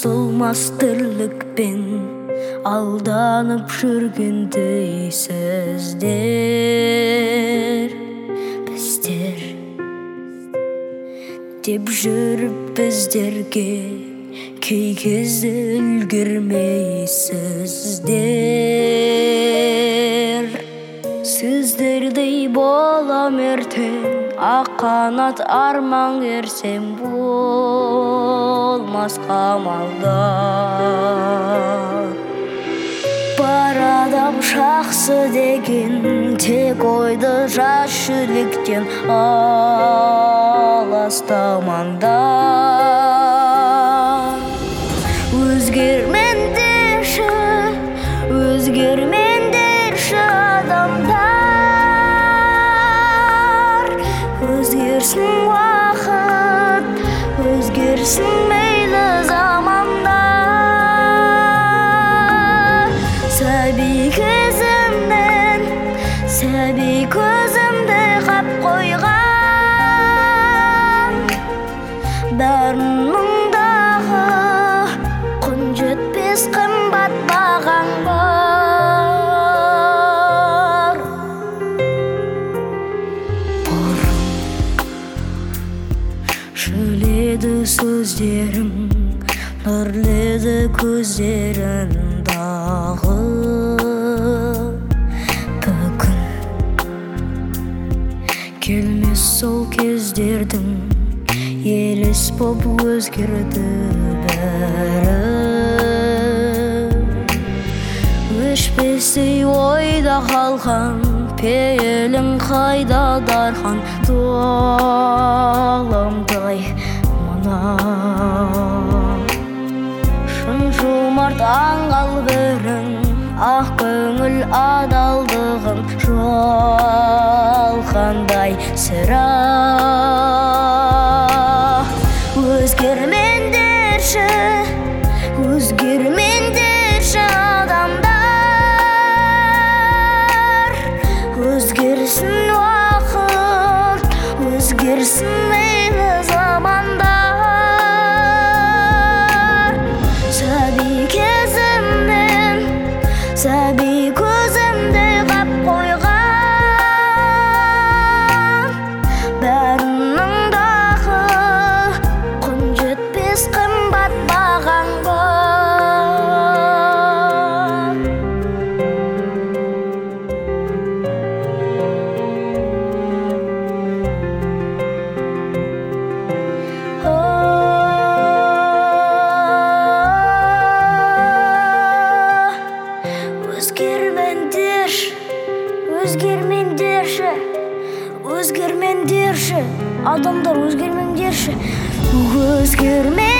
таусылмас тірлікпен алданып жүрген дейсіздер. Біздер деп жүріп біздерге кей кезде үлгермейсіздер. Сіздердей болам ертең, ақ қанат арман ерсем болмас қамалда. Бар адам жақсы деген тек ойды жат жүректен аластамаңда. Өзгермеңдерші, өзгермеңдерші адамдар. Өзгерсін уақыт, өзгерсін мейлі замандар. Сәби кезімнен, сәби көзімді қап қойған, бәрініңдағы құн жетпес қымбат бағаң бар. Бұрын шөледі сөздерің, нұрледі көздеріндағы. Бүгін келмес сол кездердің, елес боп өзгерді бәрі. Өшпестей ойда қалған пейілің қайда дархан, дуаламдай мына. Шын жомарт аңғал бірің, ақ көңіл адалдығың жоғалғандай сірә. Өзгермеңдерші, өзгермеңдерші адамдар. Өзгерсін уақыт, өзгерсін мейлі замандар. Сәби кезімнен, сәби көзімді қап қойған, бәрініңдағы құн жетпес қымбат бағаң бар. Өзгермеңдерші, өзгермеңдерші, өзгермеңдерші адамдар, өзгермеңдерші. Өзгермеңдерші.